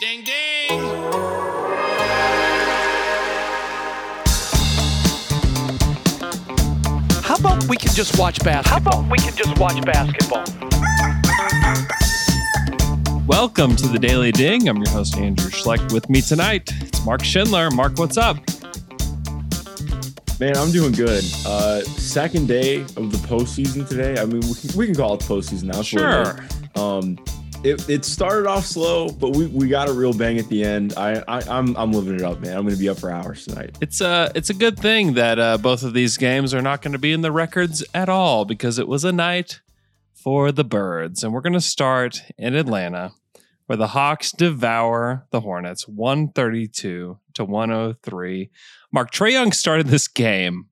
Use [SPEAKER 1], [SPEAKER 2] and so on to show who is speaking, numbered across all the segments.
[SPEAKER 1] Ding, ding.
[SPEAKER 2] How about we can just watch basketball?
[SPEAKER 3] Welcome to the Daily Ding. I'm your host, Andrew Schlecht. With me tonight, it's Mark Schindler. Mark, what's up?
[SPEAKER 4] Man, I'm doing good. Second day of the postseason today. I mean, we can call it postseason now.
[SPEAKER 3] Sure.
[SPEAKER 4] It started off slow, but we got a real bang at the end. I'm living it up, man. I'm going to be up for hours tonight.
[SPEAKER 3] It's a good thing that both of these games are not going to be in the records at all, because it was a night for the Birds. And we're going to start in Atlanta, where the Hawks devour the Hornets 132-103. Mark, Trae Young started this game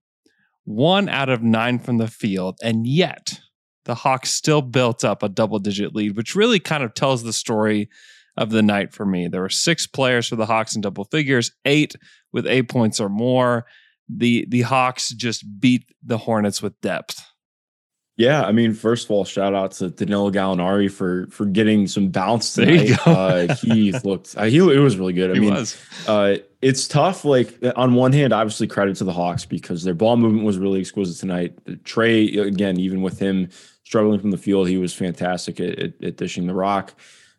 [SPEAKER 3] 1 out of 9 from the field, and yet the Hawks still built up a double-digit lead, which really kind of tells the story of the night for me. There were 6 players for the Hawks in double figures, 8 with 8 points or more. The Hawks just beat the Hornets with depth.
[SPEAKER 4] Yeah, I mean, first of all, shout out to Danilo Gallinari for getting some bounce tonight.
[SPEAKER 3] There you go.
[SPEAKER 4] He looked, it was really good. I mean, it's tough. Like, on one hand, obviously credit to the Hawks because their ball movement was really exquisite tonight. Trae, again, even with him struggling from the field, he was fantastic at dishing the rock.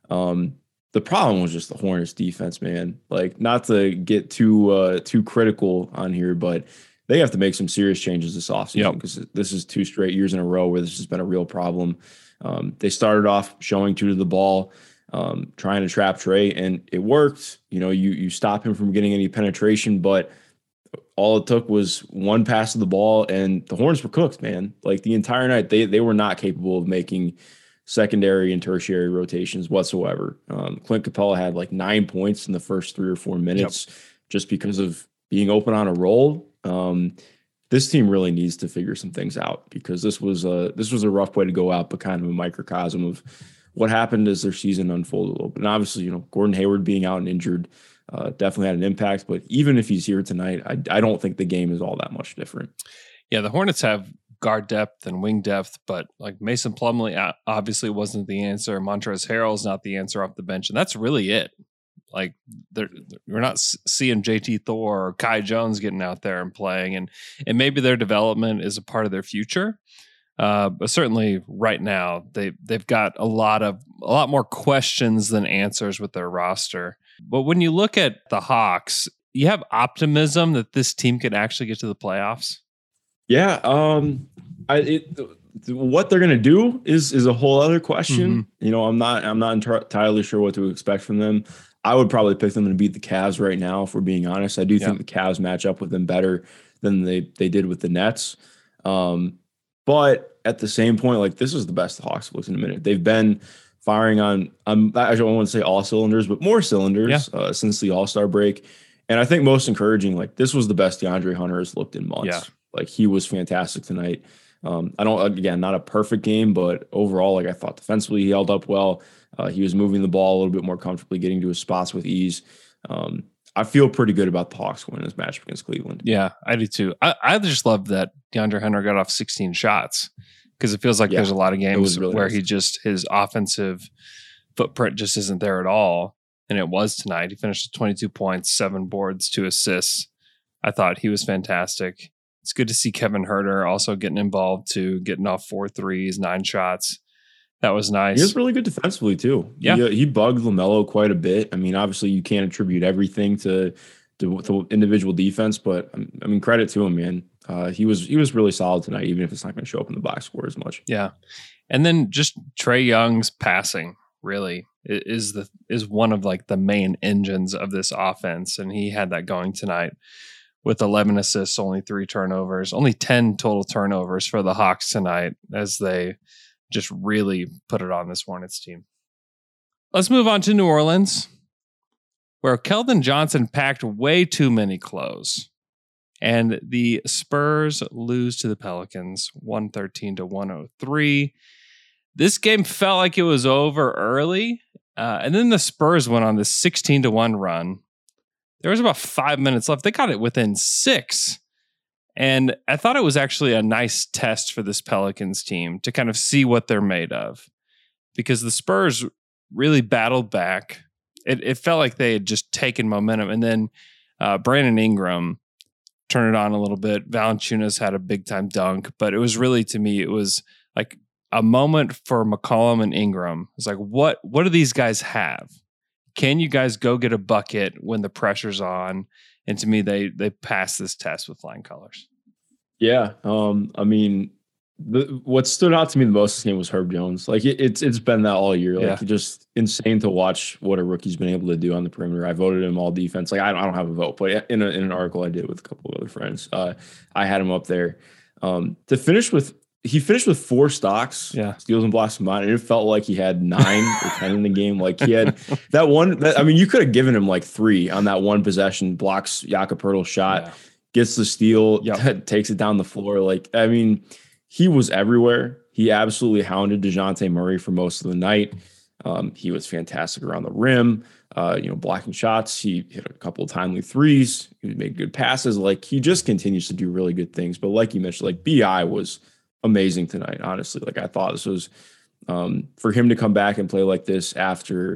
[SPEAKER 4] The problem was just the Hornets defense, man. Like, not to get too critical on here, but they have to make some serious changes this offseason because this is 2 straight years in a row where this has been a real problem. They started off showing 2 to the ball, trying to trap Trae, and it worked. You know, you stop him from getting any penetration, but all it took was 1 pass of the ball, and the Hornets were cooked, man. Like, the entire night, they were not capable of making secondary and tertiary rotations whatsoever. Clint Capella had like 9 points in the first 3 or 4 minutes just because of being open on a roll. This team really needs to figure some things out because this was a rough way to go out, but kind of a microcosm of what happened as their season unfolded a little bit. And obviously, you know, Gordon Hayward being out and injured definitely had an impact. But even if he's here tonight, I don't think the game is all that much different.
[SPEAKER 3] Yeah, the Hornets have guard depth and wing depth, but like Mason Plumlee obviously wasn't the answer. Montrezl Harrell's not the answer off the bench, and that's really it. Like, we're not seeing JT Thor or Kai Jones getting out there and playing, and maybe their development is a part of their future. But certainly right now they've got a lot more questions than answers with their roster. But when you look at the Hawks, you have optimism that this team could actually get to the playoffs.
[SPEAKER 4] Yeah, what they're gonna do is a whole other question.
[SPEAKER 3] Mm-hmm.
[SPEAKER 4] You know, I'm not entirely sure what to expect from them. I would probably pick them to beat the Cavs right now, if we're being honest. I do think the Cavs match up with them better than they did with the Nets. But at the same point, like, this is the best the Hawks have looked in a minute. They've been firing on, I don't want to say all cylinders, but more cylinders since the All-Star break. And I think most encouraging, like, this was the best DeAndre Hunter has looked in months.
[SPEAKER 3] Yeah.
[SPEAKER 4] Like, he was fantastic tonight. Not a perfect game, but overall, like, I thought defensively he held up well. He was moving the ball a little bit more comfortably, getting to his spots with ease. I feel pretty good about the Hawks winning this matchup against Cleveland.
[SPEAKER 3] Yeah, I do too. I just love that DeAndre Hunter got off 16 shots because it feels like there's a lot of games where his offensive footprint just isn't there at all. And it was tonight. He finished with 22 points, 7 boards, 2 assists. I thought he was fantastic. It's good to see Kevin Huerter also getting involved too, getting off 4 threes, 9 shots. That was nice.
[SPEAKER 4] He was really good defensively too.
[SPEAKER 3] Yeah,
[SPEAKER 4] he bugged LaMelo quite a bit. I mean, obviously you can't attribute everything to individual defense, but I mean, credit to him, man. He was really solid tonight, even if it's not going to show up in the box score as much.
[SPEAKER 3] Yeah, and then just Trae Young's passing really is one of like the main engines of this offense, and he had that going tonight with 11 assists, only 3 turnovers, only 10 total turnovers for the Hawks tonight as they just really put it on this Hornets team. Let's move on to New Orleans, where Keldon Johnson packed way too many clothes. And the Spurs lose to the Pelicans 113-103. This game felt like it was over early. And then the Spurs went on this 16-1 run. There was about 5 minutes left. They got it within 6. And I thought it was actually a nice test for this Pelicans team to kind of see what they're made of, because the Spurs really battled back it felt like they had just taken momentum. And then Brandon Ingram turned it on a little bit. Valanciunas had a big time dunk, but it was really, to me, it was like a moment for McCollum and Ingram. It's like, what do these guys have? Can you guys go get a bucket when the pressure's on? And to me, they passed this test with flying colors.
[SPEAKER 4] Yeah. I mean, what stood out to me the most this game was Herb Jones. Like it's been that all year. Like just insane to watch what a rookie's been able to do on the perimeter. I voted him all defense. Like I don't have a vote, but in an article I did with a couple of other friends, I had him up there. He finished with 4 stocks, steals and blocks combined, and it felt like he had 9 or 10 in the game. Like he had that one. I mean, you could have given him like 3 on that one possession. Blocks Jakob Poeltl's shot, gets the steal, takes it down the floor. Like, I mean, he was everywhere. He absolutely hounded DeJounte Murray for most of the night. He was fantastic around the rim, blocking shots. He hit a couple of timely threes. He made good passes. Like he just continues to do really good things. But like you mentioned, like BI was amazing tonight, honestly. Like I thought this was for him to come back and play like this after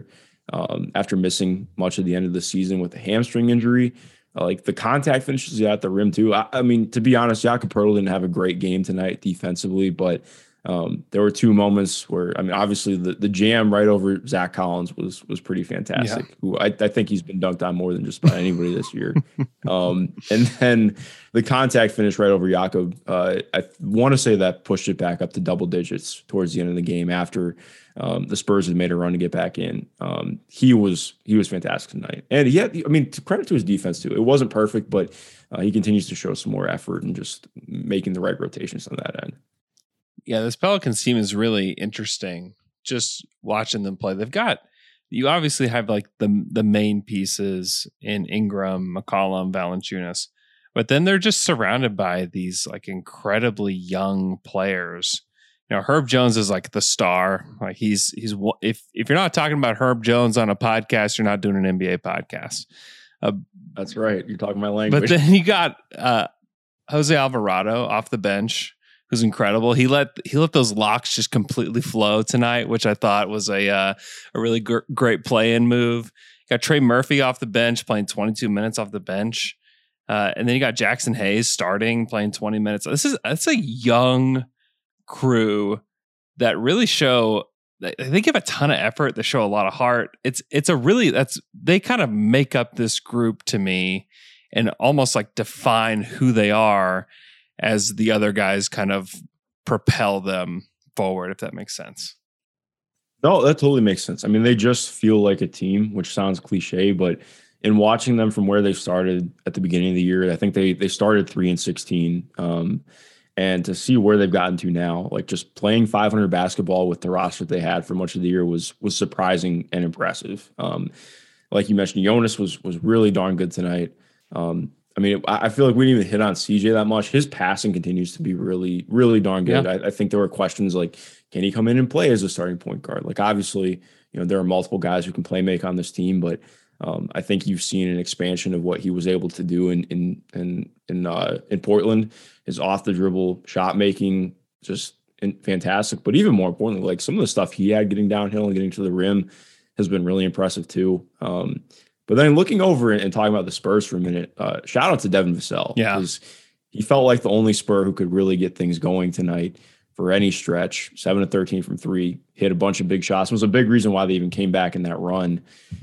[SPEAKER 4] missing much of the end of the season with a hamstring injury. Like the contact finishes at the rim too. I mean, to be honest, Jakob Poeltl didn't have a great game tonight defensively, but there were 2 moments where, I mean, obviously the jam right over Zach Collins was pretty fantastic. Who I think he's been dunked on more than just about anybody this year. And then the contact finish right over Jakob. I want to say that pushed it back up to double digits towards the end of the game after the Spurs had made a run to get back in. He was fantastic tonight, and credit to his defense too. It wasn't perfect, but he continues to show some more effort and just making the right rotations on that end.
[SPEAKER 3] Yeah, this Pelicans team is really interesting. Just watching them play, you obviously have like the main pieces in Ingram, McCollum, Valanciunas, but then they're just surrounded by these like incredibly young players. Herb Jones is like the star. Like he's if you're not talking about Herb Jones on a podcast, you're not doing an NBA podcast.
[SPEAKER 4] That's right. You're talking my language.
[SPEAKER 3] But then you got Jose Alvarado off the bench, who's incredible. He let those locks just completely flow tonight, which I thought was a really great play-in move. You got Trey Murphy off the bench playing 22 minutes off the bench, and then you got Jackson Hayes starting playing 20 minutes. That's a young crew that really show. They give a ton of effort. They show a lot of heart. They kind of make up this group to me, and almost like define who they are as the other guys kind of propel them forward, if that makes sense.
[SPEAKER 4] No, that totally makes sense. I mean, they just feel like a team, which sounds cliche, but in watching them from where they started at the beginning of the year, I think they started 3-16. And to see where they've gotten to now, like just playing 500 basketball with the roster they had for much of the year was surprising and impressive. Like you mentioned, Jonas was really darn good tonight. I mean, I feel like we didn't even hit on CJ that much. His passing continues to be really, really darn good. Yeah. I think there were questions like, can he come in and play as a starting point guard? Like, obviously, there are multiple guys who can play make on this team, but I think you've seen an expansion of what he was able to do in Portland. His off the dribble shot making just fantastic, but even more importantly, like some of the stuff he had getting downhill and getting to the rim has been really impressive too. But then looking over and talking about the Spurs for a minute, shout out to Devin Vassell.
[SPEAKER 3] Yeah.
[SPEAKER 4] Because he felt like the only Spur who could really get things going tonight for any stretch. 7-13 from 3, hit a bunch of big shots. It was a big reason why they even came back in that run.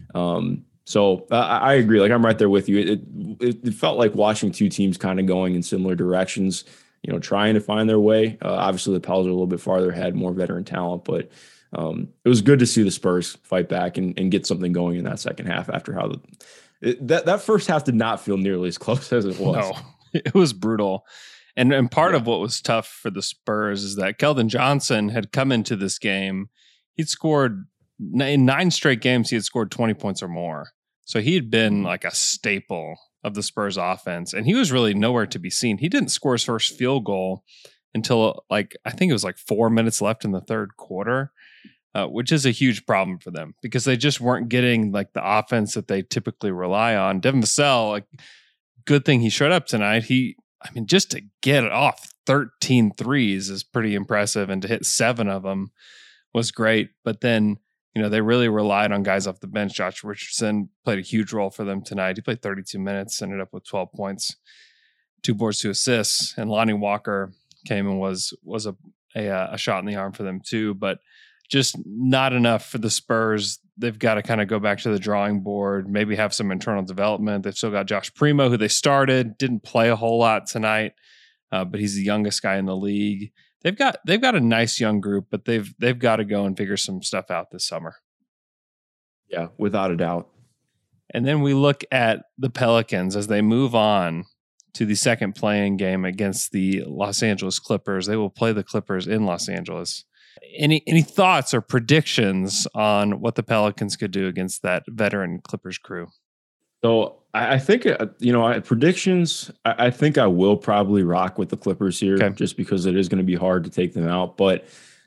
[SPEAKER 4] So I agree. Like I'm right there with you. It felt like watching 2 teams kind of going in similar directions, trying to find their way. Obviously the Pels are a little bit farther ahead, more veteran talent, but it was good to see the Spurs fight back and get something going in that second half after how that first half did not feel nearly as close as it was.
[SPEAKER 3] No, it was brutal. And part of what was tough for the Spurs is that Keldon Johnson had come into this game. He'd scored in 9 straight games. He had scored 20 points or more. So he had been like a staple of the Spurs offense, and he was really nowhere to be seen. He didn't score his first field goal until I think it was 4 minutes left in the third quarter. Which is a huge problem for them because they just weren't getting the offense that they typically rely on. Devin Vassell, good thing he showed up tonight. Just to get it off 13 threes is pretty impressive, and to hit 7 of them was great. But then they really relied on guys off the bench. Josh Richardson played a huge role for them tonight. He played 32 minutes, ended up with 12 points, 2 boards, 2 assists. And Lonnie Walker came and was a shot in the arm for them too, but just not enough for the Spurs. They've got to kind of go back to the drawing board, maybe have some internal development. They've still got Josh Primo, who they started, didn't play a whole lot tonight, but he's the youngest guy in the league. They've got a nice young group, but they've got to go and figure some stuff out this summer.
[SPEAKER 4] Yeah, without a doubt.
[SPEAKER 3] And then we look at the Pelicans as they move on to the second play-in game against the Los Angeles Clippers. They will play the Clippers in Los Angeles. Any thoughts or predictions on what the Pelicans could do against that veteran Clippers crew?
[SPEAKER 4] So I think, predictions, I think I will probably rock with the Clippers here, just because it is going to be hard to take them out. But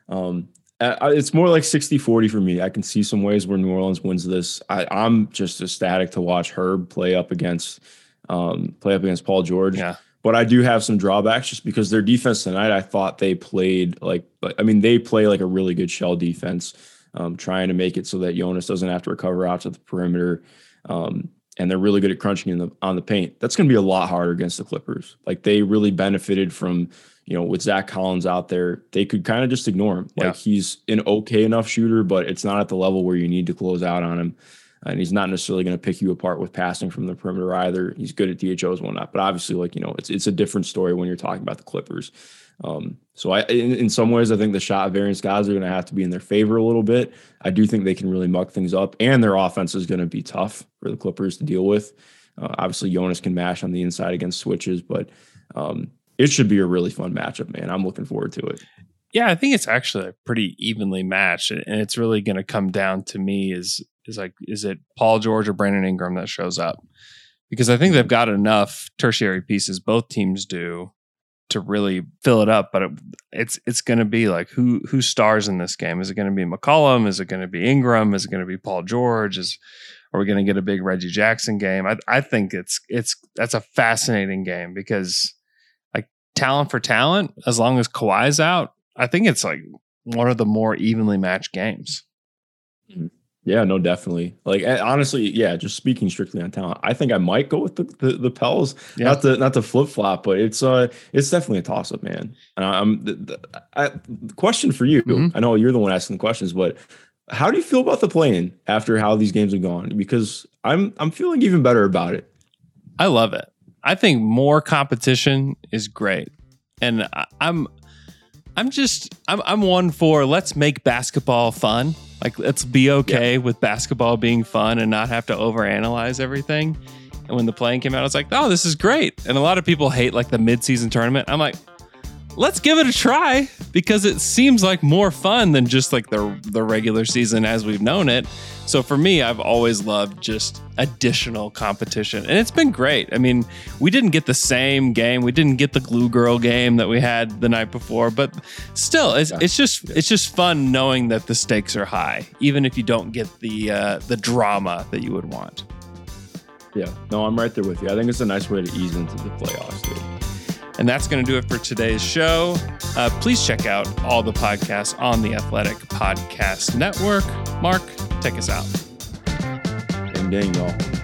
[SPEAKER 4] it's more like 60-40 for me. I can see some ways where New Orleans wins this. I'm just ecstatic to watch Herb play up against Paul George. Yeah. But I do have some drawbacks just because their defense tonight, I thought they played they play like a really good shell defense, trying to make it so that Jonas doesn't have to recover out to the perimeter. And they're really good at crunching on the paint. That's going to be a lot harder against the Clippers. Like, they really benefited from, with Zach Collins out there, they could kind of just ignore him. Like, he's an okay enough shooter, but it's not at the level where you need to close out on him. And he's not necessarily going to pick you apart with passing from the perimeter either. He's good at DHOs and whatnot. But obviously, it's a different story when you're talking about the Clippers. So in some ways, I think the shot variance guys are going to have to be in their favor a little bit. I do think they can really muck things up, and their offense is going to be tough for the Clippers to deal with. Obviously, Jonas can mash on the inside against switches, but it should be a really fun matchup, man. I'm looking forward to it.
[SPEAKER 3] Yeah, I think it's actually pretty evenly matched, and it's really going to come down to me is it Paul George or Brandon Ingram that shows up? Because I think they've got enough tertiary pieces, both teams do, to really fill it up. But it's going to be like who stars in this game? Is it going to be McCollum? Is it going to be Ingram? Is it going to be Paul George? Are we going to get a big Reggie Jackson game? I think that's a fascinating game because, like, talent for talent, as long as Kawhi's out, I think it's like one of the more evenly matched games.
[SPEAKER 4] Yeah, no, definitely. Like, honestly, yeah, just speaking strictly on talent, I think I might go with the Pels. Yeah. Not to flip flop, but it's definitely a toss up, man. The question for you, I know you're the one asking the questions, but how do you feel about the play-in after how these games have gone? Because I'm feeling even better about it.
[SPEAKER 3] I love it. I think more competition is great, and I'm one for let's make basketball fun. Like, let's be okay with basketball being fun and not have to overanalyze everything. And when the play-in came out, I was like, oh, this is great. And a lot of people hate like the mid-season tournament. I'm like, let's give it a try because it seems like more fun than just like the regular season as we've known it. So for me, I've always loved just additional competition, and it's been great. I mean, we didn't get the same game. We didn't get the Glue Girl game that we had the night before, but still, it's just fun knowing that the stakes are high, even if you don't get the drama that you would want.
[SPEAKER 4] Yeah, no, I'm right there with you. I think it's a nice way to ease into the playoffs, dude.
[SPEAKER 3] And that's going to do it for today's show. Please check out all the podcasts on the Athletic Podcast Network. Mark, take us out.
[SPEAKER 4] Ding, ding, y'all.